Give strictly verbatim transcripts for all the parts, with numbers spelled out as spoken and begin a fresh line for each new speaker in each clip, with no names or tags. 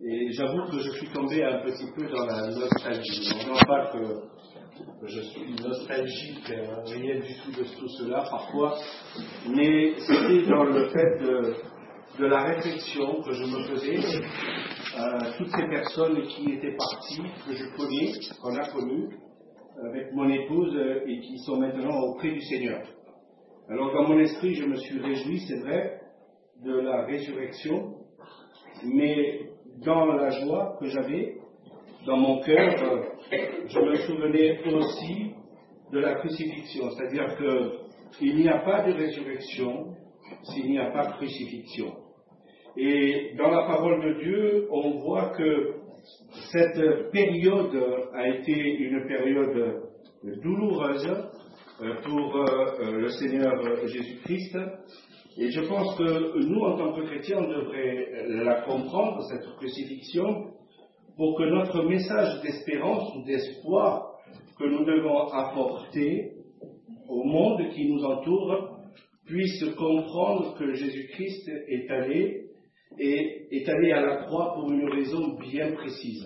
Et j'avoue que je suis tombé un petit peu dans la nostalgie. Non pas que je suis nostalgique, euh, rien du tout de tout cela parfois, mais c'était dans le fait de, de la réflexion que je me faisais, euh, toutes ces personnes qui étaient parties, que je connais, qu'on a connues, avec mon épouse, euh, et qui sont maintenant auprès du Seigneur. Alors dans mon esprit, je me suis réjoui, c'est vrai, de la résurrection, mais dans la joie que j'avais, dans mon cœur, euh, je me souvenais aussi de la crucifixion, c'est-à-dire qu'il n'y a pas de résurrection s'il n'y a pas de crucifixion. Et dans la parole de Dieu, on voit que cette période a été une période douloureuse pour le Seigneur Jésus-Christ. Et je pense que nous, en tant que chrétiens, on devrait la comprendre, cette crucifixion, pour que notre message d'espérance ou d'espoir que nous devons apporter au monde qui nous entoure puisse comprendre que Jésus-Christ est allé et est allé à la croix pour une raison bien précise.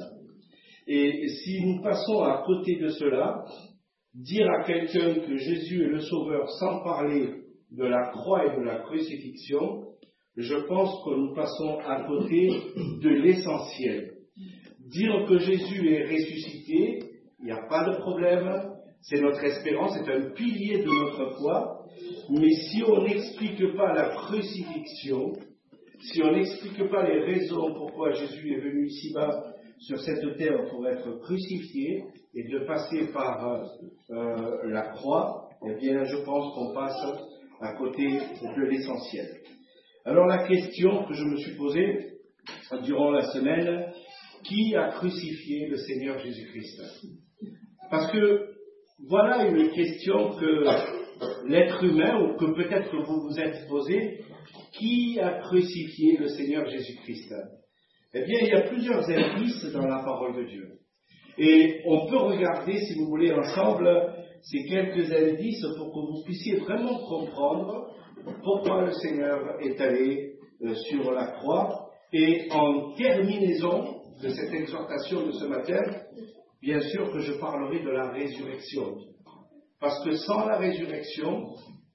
Et si nous passons à côté de cela, dire à quelqu'un que Jésus est le Sauveur sans parler de la croix et de la crucifixion, je pense que nous passons à côté de l'essentiel. Dire que Jésus est ressuscité, il n'y a pas de problème, c'est notre espérance, c'est un pilier de notre foi, mais si on n'explique pas la crucifixion, si on n'explique pas les raisons pourquoi Jésus est venu ici-bas sur cette terre pour être crucifié et de passer par euh, la croix, eh bien je pense qu'on passe à côté de l'essentiel. Alors la question que je me suis posée durant la semaine, qui a crucifié le Seigneur Jésus-Christ? Parce que voilà une question que l'être humain, ou que peut-être que vous vous êtes posé, qui a crucifié le Seigneur Jésus-Christ? Eh bien, il y a plusieurs indices dans la parole de Dieu. Et on peut regarder, si vous voulez, ensemble, ces quelques indices pour que vous puissiez vraiment comprendre pourquoi le Seigneur est allé euh, sur la croix. Et en terminaison de cette exhortation de ce matin, bien sûr que je parlerai de la résurrection. Parce que sans la résurrection,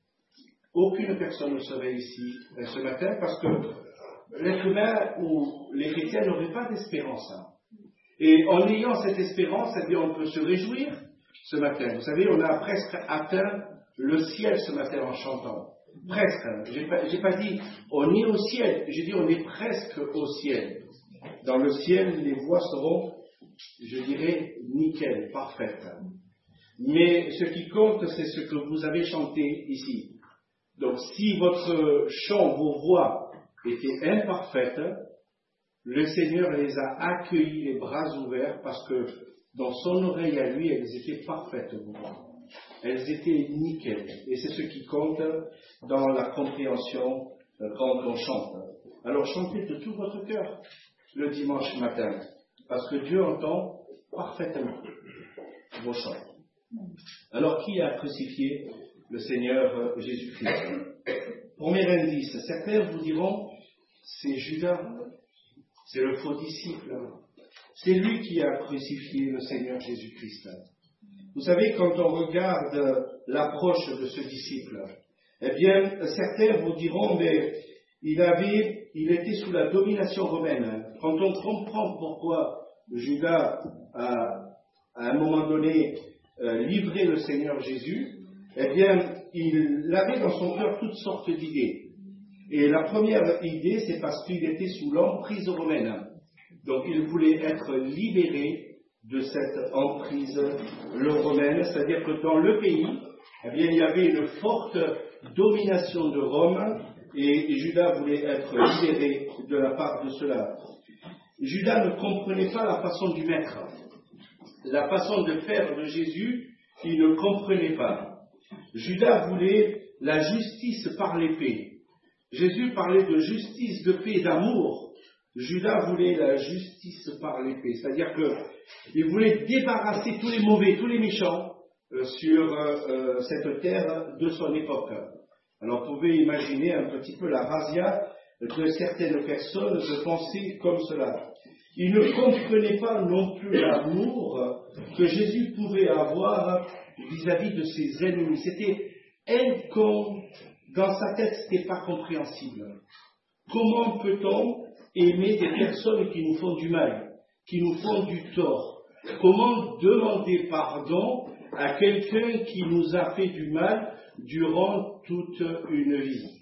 aucune personne ne serait ici euh, ce matin, parce que l'être humain ou les chrétiens n'auraient pas d'espérance. Et en ayant cette espérance, eh bien, on peut se réjouir ce matin. Vous savez, on a presque atteint le ciel ce matin en chantant. Presque. J'ai pas, j'ai pas dit on est au ciel, j'ai dit on est presque au ciel. Dans le ciel, les voix seront, je dirais, nickel, parfaites. Mais ce qui compte, c'est ce que vous avez chanté ici. Donc, si votre chant, vos voix étaient imparfaites, le Seigneur les a accueillis les bras ouverts parce que dans son oreille à lui, elles étaient parfaites, vos voix. Elles étaient nickel. Et c'est ce qui compte dans la compréhension quand on chante. Alors, chantez de tout votre cœur le dimanche matin, parce que Dieu entend parfaitement vos chants. Alors, qui a crucifié le Seigneur Jésus-Christ? Premier indice, certains vous diront, c'est Judas, c'est le faux disciple. C'est lui qui a crucifié le Seigneur Jésus-Christ. Vous savez, quand on regarde l'approche de ce disciple, eh bien, certains vous diront, mais il avait, il était sous la domination romaine. Quand on comprend pourquoi Judas a, à un moment donné, euh, livré le Seigneur Jésus, eh bien, il avait dans son cœur toutes sortes d'idées. Et la première idée, c'est parce qu'il était sous l'emprise romaine. Donc, il voulait être libéré de cette emprise romaine, c'est-à-dire que dans le pays, eh bien, il y avait une forte domination de Rome, et Judas voulait être libéré de la part de cela. Judas ne comprenait pas la façon du maître. La façon de faire de Jésus, il ne comprenait pas. Judas voulait la justice par l'épée. Jésus parlait de justice, de paix, d'amour. Judas voulait la justice par l'épée. C'est-à-dire qu'il voulait débarrasser tous les mauvais, tous les méchants euh, sur euh, cette terre de son époque. Alors vous pouvez imaginer un petit peu la razzia de certaines personnes de penser comme cela. Ils ne comprenaient pas non plus l'amour que Jésus pouvait avoir vis-à-vis de ses ennemis. C'était incom... Dans sa tête, ce n'était pas compréhensible. Comment peut-on aimer des personnes qui nous font du mal, qui nous font du tort? Comment demander pardon à quelqu'un qui nous a fait du mal durant toute une vie?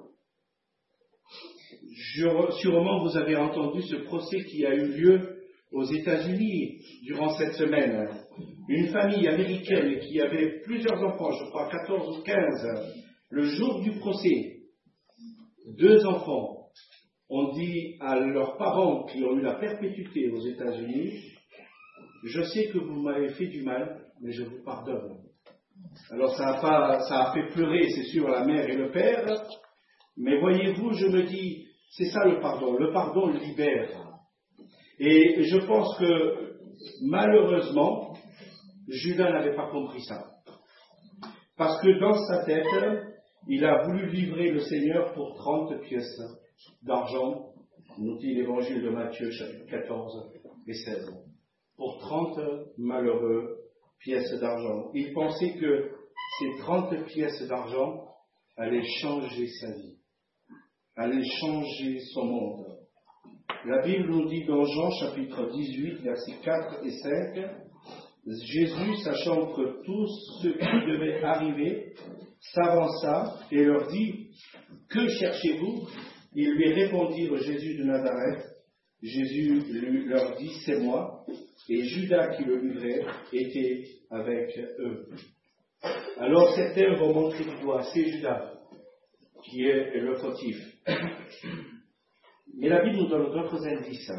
Je, sûrement vous avez entendu ce procès qui a eu lieu aux États-Unis durant cette semaine. Une famille américaine qui avait plusieurs enfants, je crois quatorze ou quinze, le jour du procès, deux enfants ont dit à leurs parents qui ont eu la perpétuité aux États-Unis: je sais que vous m'avez fait du mal, mais je vous pardonne. Alors ça a, pas, ça a fait pleurer, c'est sûr, la mère et le père, mais voyez-vous, je me dis, c'est ça le pardon. Le pardon libère. Et je pense que, malheureusement, Judas n'avait pas compris ça. Parce que dans sa tête, il a voulu livrer le Seigneur pour trente pièces d'argent, nous dit l'évangile de Matthieu, chapitre quatorze et seize. Pour trente malheureux pièces d'argent. Il pensait que ces trente pièces d'argent allaient changer sa vie, allaient changer son monde. La Bible nous dit dans Jean chapitre dix-huit, versets quatre et cinq, Jésus, sachant que tout ce qui devait arriver, s'avança et leur dit: que cherchez-vous? Ils lui répondirent: Jésus de Nazareth. Jésus lui, leur dit: c'est moi. Et Judas qui le livrait était avec eux. Alors certains vont montrer du doigt: c'est Judas qui est le fautif. Mais la Bible nous donne d'autres indices.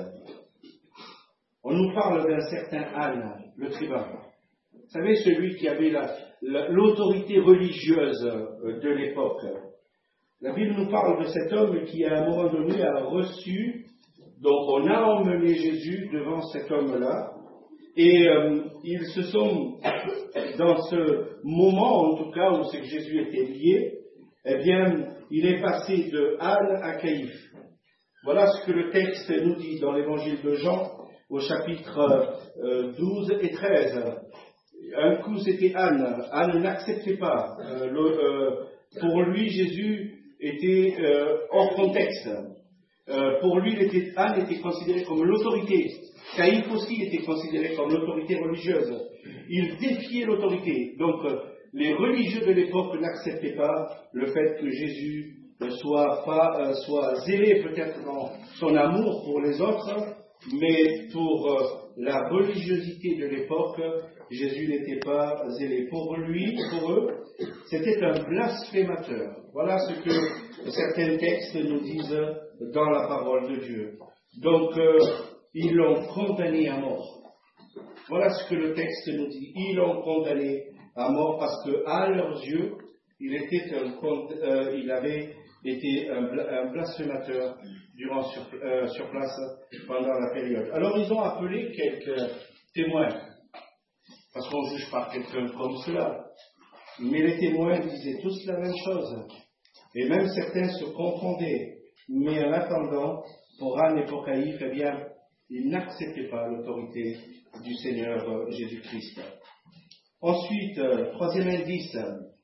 On nous parle d'un certain Anne, le tribun. Vous savez, celui qui avait la, la, l'autorité religieuse de l'époque. La Bible nous parle de cet homme qui, à un moment donné, a reçu, donc on a emmené Jésus devant cet homme-là, et euh, ils se sont, dans ce moment en tout cas où c'est que Jésus était lié, eh bien, il est passé de Anne à Caïphe. Voilà ce que le texte nous dit dans l'évangile de Jean, au chapitre euh, douze et treize. Un coup, c'était Anne. Anne n'acceptait pas. Euh, le, euh, pour lui, Jésus était euh, hors contexte. Euh, pour lui, il était, Anne était considérée comme l'autorité. Caïphe aussi était considéré comme l'autorité religieuse. Il défiait l'autorité. Donc, euh, les religieux de l'époque n'acceptaient pas le fait que Jésus soit, pas, euh, soit zélé peut-être dans son amour pour les autres, mais pour euh, la religiosité de l'époque, Jésus n'était pas zélé. Pour lui, pour eux, c'était un blasphémateur. Voilà ce que certains textes nous disent dans la parole de Dieu. Donc, euh, ils l'ont condamné à mort. Voilà ce que le texte nous dit. Ils l'ont condamné à mort parce que, à leurs yeux, il, était un, euh, il avait été un, un blasphémateur durant sur, euh, sur place pendant la période. Alors ils ont appelé quelques témoins, parce qu'on ne juge pas quelqu'un comme cela. Mais les témoins disaient tous la même chose. Et même certains se confondaient. Mais en attendant, pour Anne et pour Caïphe, eh bien, ils n'acceptaient pas l'autorité du Seigneur Jésus-Christ. Ensuite, euh, troisième indice,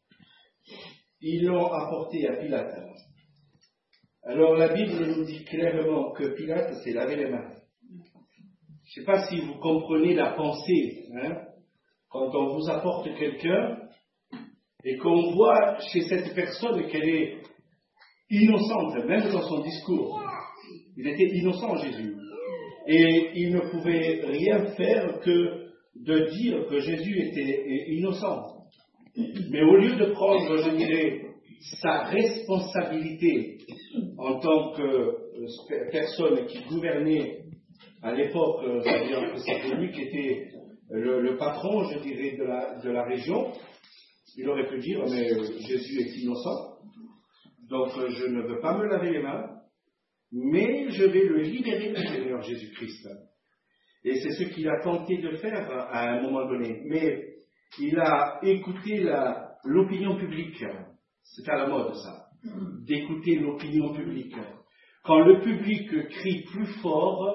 ils l'ont apporté à Pilate. Alors la Bible nous dit clairement que Pilate s'est lavé les mains. Je ne sais pas si vous comprenez la pensée, hein, quand on vous apporte quelqu'un et qu'on voit chez cette personne qu'elle est innocente, même dans son discours. Il était innocent, Jésus. Et il ne pouvait rien faire que de dire que Jésus était innocent. Mais au lieu de prendre, je dirais, sa responsabilité en tant que personne qui gouvernait à l'époque, c'est-à-dire que c'était lui qui était le, le patron, je dirais, de la, de la région, il aurait pu dire, mais Jésus est innocent, donc je ne veux pas me laver les mains, mais je vais le libérer du Seigneur Jésus-Christ. Et c'est ce qu'il a tenté de faire à un moment donné. Mais il a écouté la, l'opinion publique. C'est à la mode, ça, d'écouter l'opinion publique. Quand le public crie plus fort,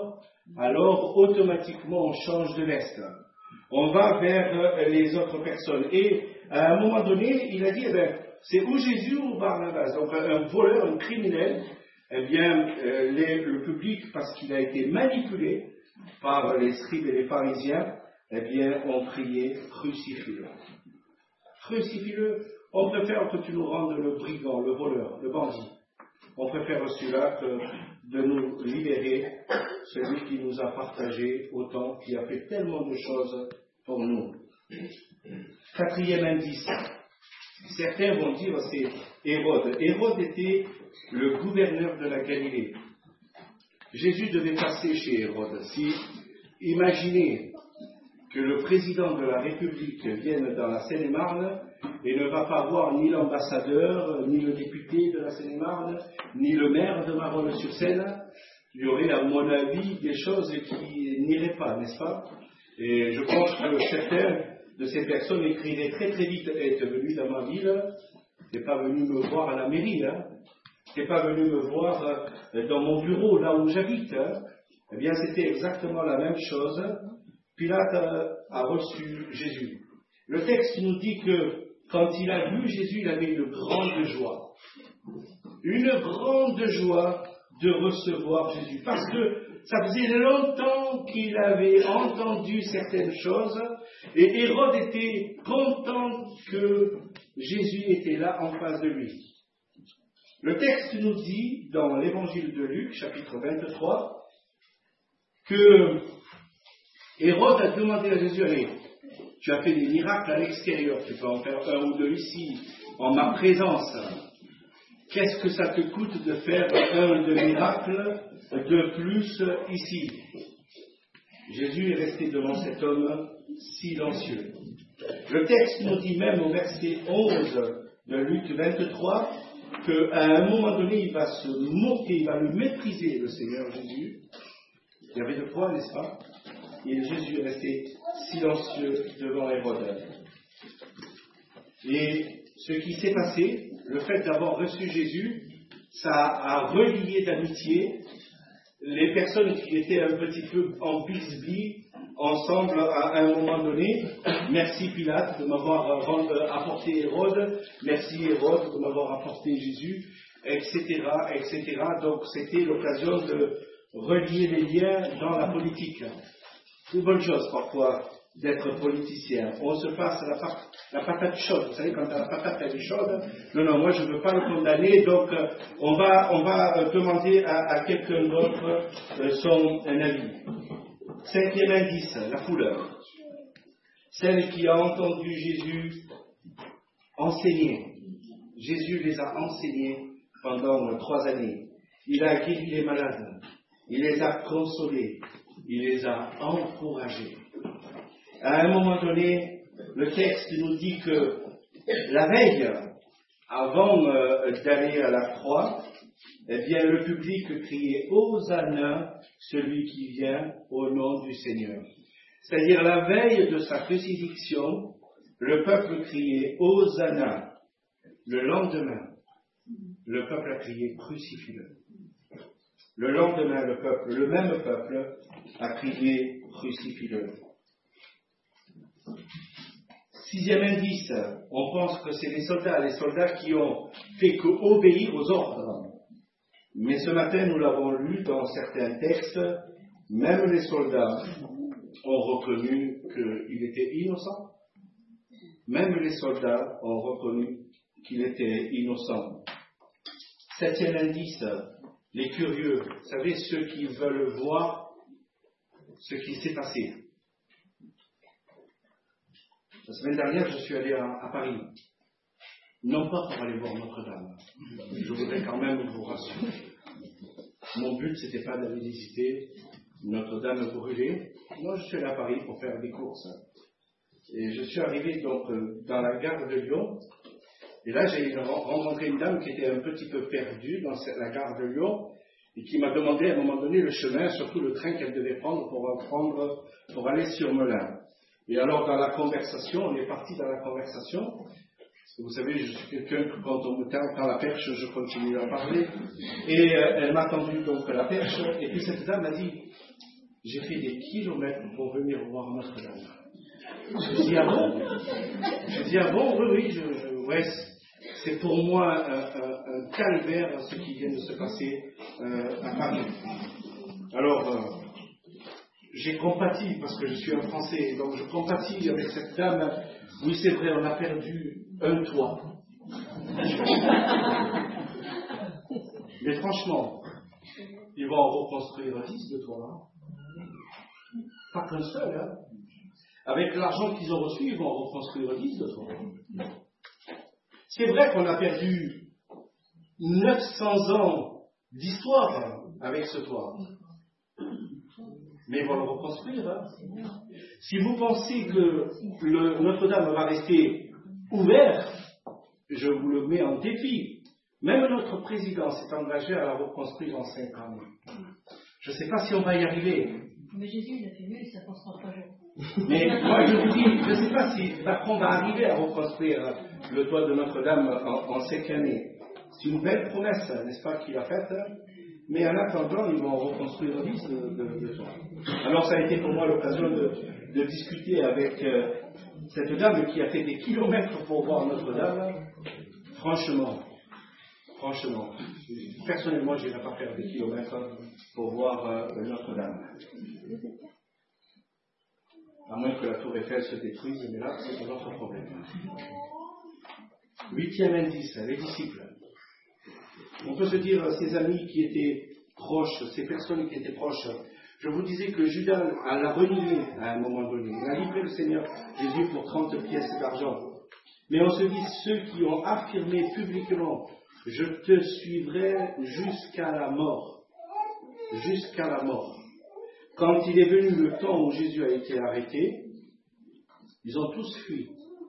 alors automatiquement on change de veste. On va vers les autres personnes. Et à un moment donné, il a dit, eh bien, c'est ou Jésus ou Barnabas. Donc un voleur, un criminel, eh bien, euh, les, le public, parce qu'il a été manipulé par les scribes et les pharisiens, eh bien, ont crié, crucifie-le. Crucifie-le. On préfère que tu nous rendes le brigand, le voleur, le bandit. On préfère celui-là que de nous libérer, celui qui nous a partagé autant, qui a fait tellement de choses pour nous. Quatrième indice. Certains vont dire c'est Hérode. Hérode était le gouverneur de la Galilée. Jésus devait passer chez Hérode. Si, imaginez que le président de la République vienne dans la Seine-et-Marne et ne va pas voir ni l'ambassadeur, ni le député de la Seine-et-Marne, ni le maire de Marolles-sur-Seine, il y aurait, à mon avis, des choses qui n'iraient pas, n'est-ce pas? Et je pense que certains de ces personnes écriraient très très vite, est venu dans ma ville, n'est pas venu me voir à la mairie, hein, n'est pas venu me voir dans mon bureau, là où j'habite. Hein. Eh bien, c'était exactement la même chose. Pilate a reçu Jésus. Le texte nous dit que quand il a vu Jésus, il avait une grande joie. Une grande joie de recevoir Jésus. Parce que ça faisait longtemps qu'il avait entendu certaines choses et Hérode était content que Jésus était là en face de lui. Le texte nous dit, dans l'évangile de Luc, chapitre vingt-trois, que Hérode a demandé à Jésus, allez, tu as fait des miracles à l'extérieur, tu peux en faire un ou deux ici, en ma présence. Qu'est-ce que ça te coûte de faire un de miracles de plus ici? Jésus est resté devant cet homme silencieux. Le texte nous dit même au verset onze de Luc vingt-trois qu'à un moment donné, il va se moquer, il va le mépriser, le Seigneur Jésus. Il y avait de quoi, n'est-ce pas? Et Jésus est resté silencieux devant Hérode. Et ce qui s'est passé, le fait d'avoir reçu Jésus, ça a relié d'amitié les personnes qui étaient un petit peu en bisbille ensemble à un moment donné. Merci Pilate de m'avoir apporté Hérode, merci Hérode de m'avoir apporté Jésus, et cetera, et cetera. Donc c'était l'occasion de relier les liens dans la politique. C'est une bonne chose parfois d'être politicien. On se passe la, pat- la patate chaude. Vous savez, quand la patate elle est chaude, non, non, moi je ne veux pas le condamner, donc euh, on va, on va euh, demander à, à quelqu'un d'autre euh, son un avis. Cinquième indice, la foule. Celle qui a entendu Jésus enseigner. Jésus les a enseignés pendant trois années. Il a guéri les malades. Il les a consolés. Il les a encouragés. À un moment donné, le texte nous dit que la veille, avant euh, d'aller à la croix, eh bien, le public criait « Hosanna, celui qui vient au nom du Seigneur ». C'est-à-dire, la veille de sa crucifixion, le peuple criait « Hosanna ». Le lendemain, le peuple a crié « Crucifie-le ». Le lendemain, le peuple, le même peuple, a crié « Crucifie-le ». Sixième indice, on pense que c'est les soldats, les soldats qui ont fait qu'obéir aux ordres. Mais ce matin, nous l'avons lu dans certains textes, même les soldats ont reconnu qu'il était innocent. Même les soldats ont reconnu qu'il était innocent. Septième indice, les curieux, vous savez, ceux qui veulent voir ce qui s'est passé. La semaine dernière, je suis allé à, à Paris. Non pas pour aller voir Notre-Dame. Je voudrais quand même vous rassurer. Mon but, c'était pas d'aller visiter Notre-Dame brûlée. Moi, je suis allé à Paris pour faire des courses. Et je suis arrivé donc dans la gare de Lyon. Et là, j'ai rencontré une dame qui était un petit peu perdue dans la gare de Lyon et qui m'a demandé à un moment donné le chemin, surtout le train qu'elle devait prendre pour, prendre, pour aller sur Melun. Et alors, dans la conversation, on est parti dans la conversation. Parce que vous savez, je suis quelqu'un que quand on me tend la perche, je continue à parler. Et euh, elle m'a tendu donc la perche. Et puis cette dame m'a dit, j'ai fait des kilomètres pour venir voir Notre-Dame. Je dis, ah bon? Je dis, ah bon? Oui, oui, je, je, ouais, c'est pour moi un, un, un calvaire ce qui vient de se passer euh, à Paris. Alors, euh, j'ai compati, parce que je suis un Français, donc je compatis avec cette dame. Oui, c'est vrai, on a perdu un toit. Mais franchement, ils vont en reconstruire dix de toits. Hein. Pas qu'un seul. Hein. Avec l'argent qu'ils ont reçu, ils vont en reconstruire dix de toits. C'est vrai qu'on a perdu neuf cents ans d'histoire avec ce toit. Mais ils vont le reconstruire. Hein. Si vous pensez que le Notre-Dame va rester ouvert, je vous le mets en défi. Même notre président s'est engagé à la reconstruire en cinq ans. Je ne sais pas si on va y arriver.
Mais Jésus, il a fait mieux et ça passera trois jours.
Mais moi, je vous dis, je ne sais pas si Macron va arriver à reconstruire le toit de Notre-Dame en, en cinq années. C'est une belle promesse, n'est-ce pas, qu'il a faite. Mais en attendant, ils vont reconstruire dix de, de, de toits. Alors, ça a été pour moi l'occasion de, de discuter avec euh, cette dame qui a fait des kilomètres pour voir Notre-Dame. Franchement, franchement, personnellement, je n'irai pas faire des kilomètres pour voir euh, Notre-Dame. À moins que la tour Eiffel se détruise, mais là, c'est un autre problème. Huitième indice, les disciples. On peut se dire, ces amis qui étaient proches, ces personnes qui étaient proches, je vous disais que Judas l'a renié à un moment donné. Il a livré le Seigneur Jésus pour trente pièces d'argent. Mais on se dit, ceux qui ont affirmé publiquement, je te suivrai jusqu'à la mort. Jusqu'à la mort. Quand il est venu le temps où Jésus a été arrêté, ils ont tous fui.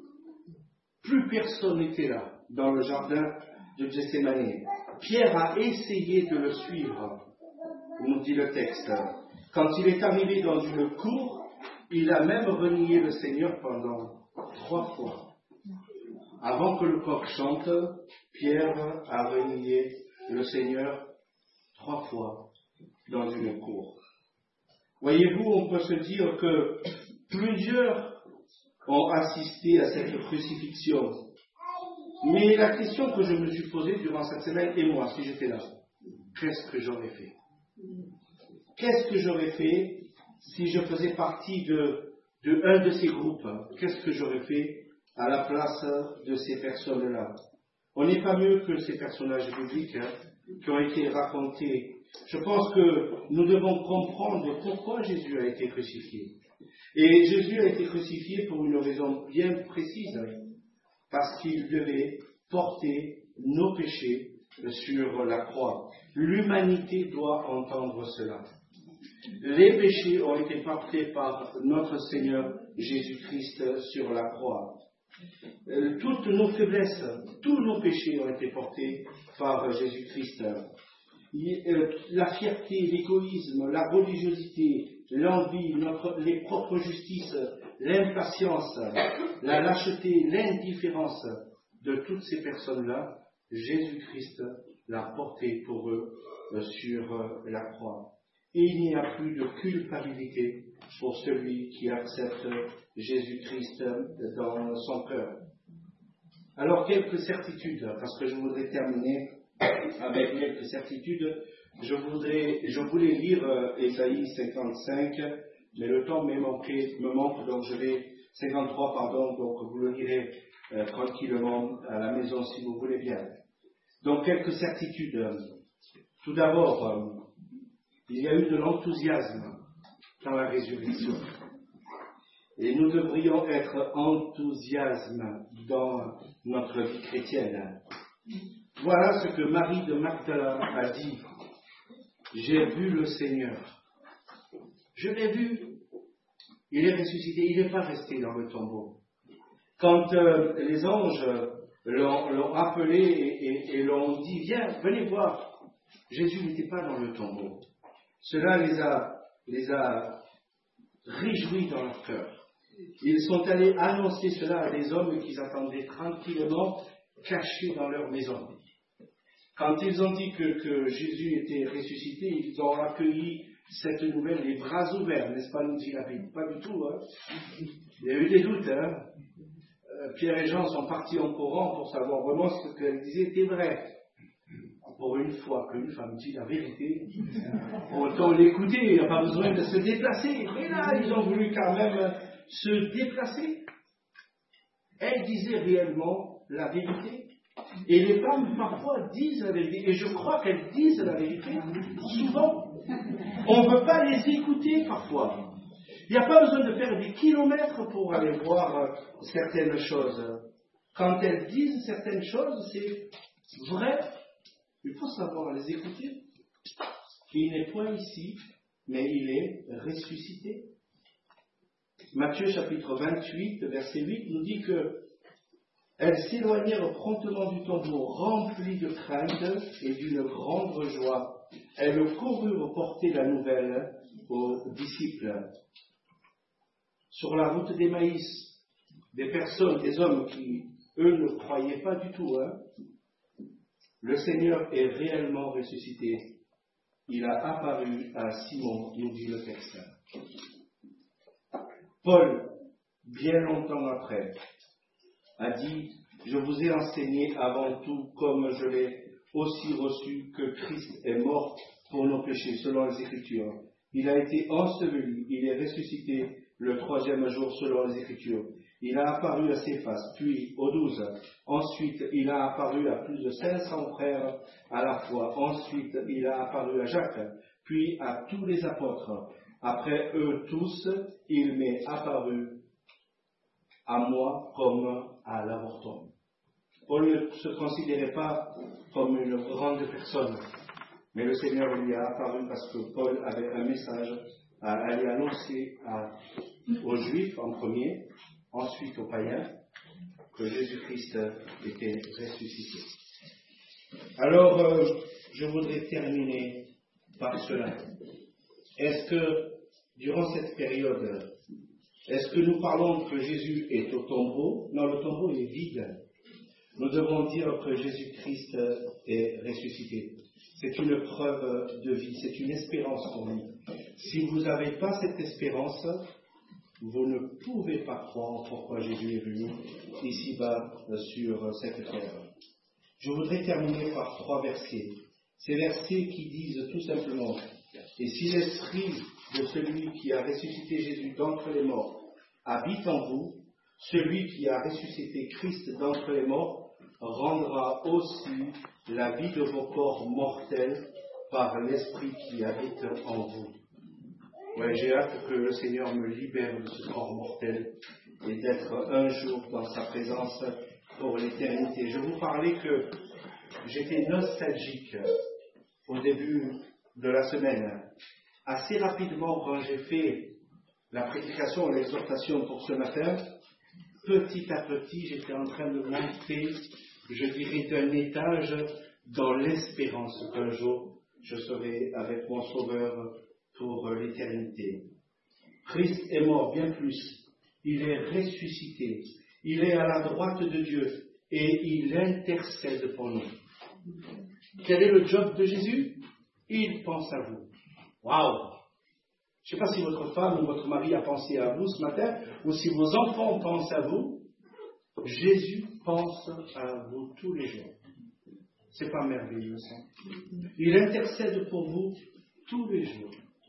Plus personne n'était là, dans le jardin de Gethsémani. Pierre a essayé de le suivre, nous dit le texte. Quand il est arrivé dans une cour, il a même renié le Seigneur pendant trois fois. Avant que le coq chante, Pierre a renié le Seigneur trois fois dans une cour. Voyez-vous, on peut se dire que plusieurs ont assisté à cette crucifixion. Mais la question que je me suis posée durant cette semaine, et moi, si j'étais là, qu'est-ce que j'aurais fait? Qu'est-ce que j'aurais fait si je faisais partie de, de un de ces groupes? Qu'est-ce que j'aurais fait à la place de ces personnes-là? On n'est pas mieux que ces personnages bibliques hein, qui ont été racontés. Je pense que nous devons comprendre pourquoi Jésus a été crucifié. Et Jésus a été crucifié pour une raison bien précise, parce qu'il devait porter nos péchés sur la croix. L'humanité doit entendre cela. Les péchés ont été portés par notre Seigneur Jésus-Christ sur la croix. Euh, toutes nos faiblesses, tous nos péchés ont été portés par Jésus-Christ. La fierté, l'égoïsme, la religiosité, l'envie, notre, les propres justices, l'impatience, la lâcheté, l'indifférence de toutes ces personnes-là, Jésus-Christ l'a porté pour eux sur la croix. Et il n'y a plus de culpabilité pour celui qui accepte Jésus-Christ dans son cœur. Alors, quelques certitudes, parce que je voudrais terminer avec quelques certitudes. Je, voudrais, je voulais lire euh, Ésaïe cinquante-cinq, mais le temps me, manqué, me manque, donc je vais, cinquante-trois, pardon, donc vous le lirez euh, tranquillement à la maison si vous voulez bien. Donc, quelques certitudes. Tout d'abord, euh, il y a eu de l'enthousiasme dans la résurrection. Et nous devrions être enthousiasme dans notre vie chrétienne. Voilà ce que Marie de Magdala a dit. J'ai vu le Seigneur. Je l'ai vu. Il est ressuscité. Il n'est pas resté dans le tombeau. Quand euh, les anges l'ont, l'ont appelé et, et, et l'ont dit, viens, venez voir. Jésus n'était pas dans le tombeau. Cela les a, les a réjouis dans leur cœur. Ils sont allés annoncer cela à des hommes qu'ils attendaient tranquillement, cachés dans leur maison. Quand ils ont dit que, que Jésus était ressuscité, ils ont accueilli cette nouvelle les bras ouverts, n'est-ce pas, nous dit la Bible? Pas du tout, hein. Il y a eu des doutes, hein. Euh, Pierre et Jean sont partis en courant pour savoir vraiment ce qu'elle disait était vrai. Pour une fois qu'une femme dit la vérité, autant l'écouter, il n'y a pas besoin de se déplacer. Mais là, ils ont voulu quand même se déplacer. Elle disait réellement la vérité. Et les femmes, parfois, disent la vérité. Et je crois qu'elles disent la vérité, souvent. On ne veut pas les écouter, parfois. Il n'y a pas besoin de faire des kilomètres pour aller voir certaines choses. Quand elles disent certaines choses, c'est vrai. Il faut savoir les écouter. Il n'est point ici, mais il est ressuscité. Matthieu chapitre vingt-huit, verset huit, nous dit que elles s'éloignèrent promptement du tombeau, remplies de crainte et d'une grande joie. Elles coururent porter la nouvelle aux disciples. Sur la route d'Emmaüs, des personnes, des hommes qui, eux, ne croyaient pas du tout, hein. Le Seigneur est réellement ressuscité. Il a apparu à Simon, nous dit le texte. Paul, bien longtemps après, a dit « Je vous ai enseigné avant tout, comme je l'ai aussi reçu, que Christ est mort pour nos péchés, selon les Écritures. Il a été enseveli, il est ressuscité le troisième jour, selon les Écritures. Il a apparu à Céphas, puis aux douze. Ensuite, il a apparu à plus de cinq cents frères à la fois. Ensuite, il a apparu à Jacques, puis à tous les apôtres. Après eux tous, il m'est apparu à moi comme à l'avorton. » Paul ne se considérait pas comme une grande personne, mais le Seigneur lui a apparu parce que Paul avait un message à aller annoncer à, aux Juifs en premier, ensuite aux païens, que Jésus-Christ était ressuscité. Alors, euh, je voudrais terminer par cela. Est-ce que, durant cette période, est-ce que nous parlons que Jésus est au tombeau? Non, le tombeau est vide. Nous devons dire que Jésus-Christ est ressuscité. C'est une preuve de vie, c'est une espérance pour nous. Si vous n'avez pas cette espérance, vous ne pouvez pas croire pourquoi Jésus est venu ici-bas sur cette terre. Je voudrais terminer par trois versets. Ces versets qui disent tout simplement « Et si l'esprit de celui qui a ressuscité Jésus d'entre les morts habite en vous, celui qui a ressuscité Christ d'entre les morts rendra aussi la vie de vos corps mortels par l'esprit qui habite en vous. » Ouais, j'ai hâte que le Seigneur me libère de ce corps mortel et d'être un jour dans sa présence pour l'éternité. Je vous parlais que j'étais nostalgique au début de la semaine. Assez rapidement, quand j'ai fait la prédication et l'exhortation pour ce matin, petit à petit, j'étais en train de monter, je dirais, d'un étage dans l'espérance qu'un jour, je serai avec mon Sauveur pour l'éternité. Christ est mort, bien plus. Il est ressuscité. Il est à la droite de Dieu et il intercède pour nous. Quel est le job de Jésus? Il pense à vous. Waouh! Je ne sais pas si votre femme ou votre mari a pensé à vous ce matin, ou si vos enfants pensent à vous. Jésus pense à vous tous les jours. C'est pas merveilleux, ça? Il intercède pour vous tous les jours.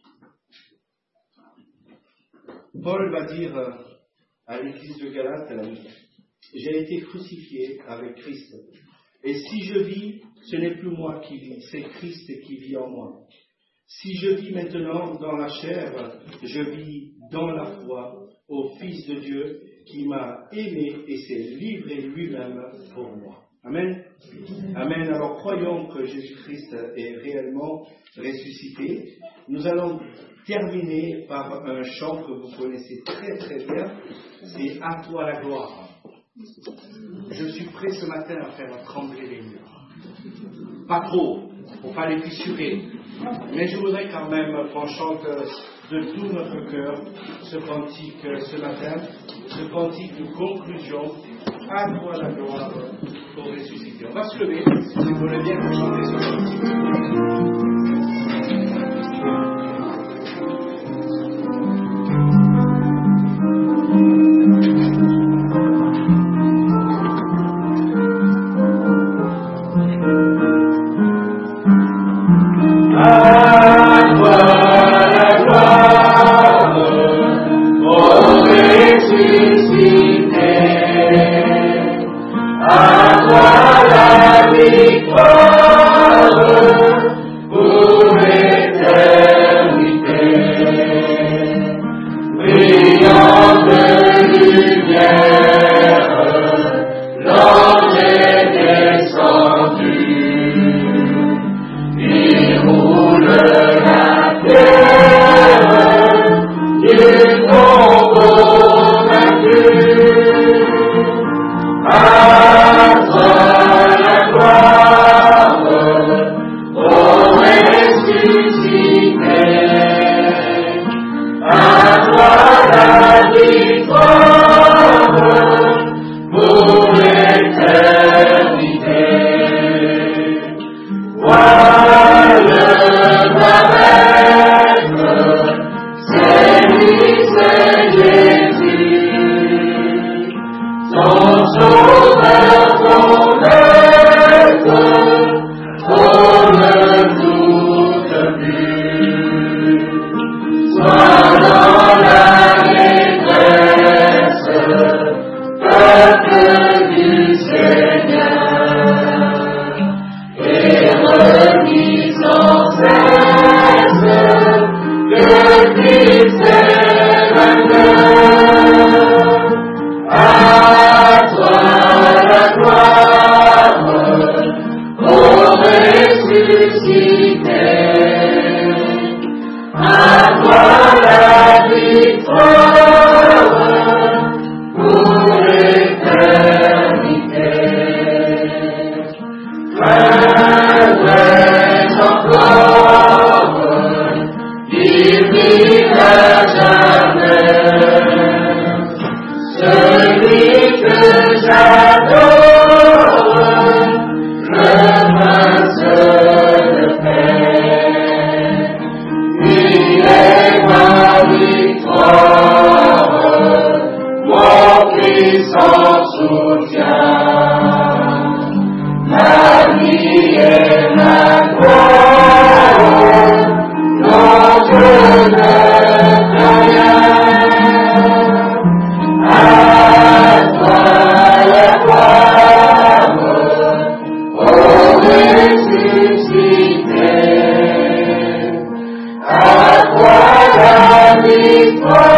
Paul va dire à l'église de Galate, j'ai été crucifié avec Christ. Et si je vis, ce n'est plus moi qui vis, c'est Christ qui vit en moi. Si je vis maintenant dans la chair, je vis dans la foi au Fils de Dieu qui m'a aimé et s'est livré lui-même pour moi. Amen. Amen. Alors croyons que Jésus-Christ est réellement ressuscité. Nous allons terminer par un chant que vous connaissez très très bien. C'est « À toi la gloire ». Je suis prêt ce matin à faire trembler les murs. Pas trop, pour ne pas les fissurer. Mais je voudrais quand même qu'on chante de tout notre cœur ce cantique ce matin, ce cantique de conclusion, à toi la gloire pour ressusciter. On va se lever, si vous voulez bien chanter ce cantique.
Victory!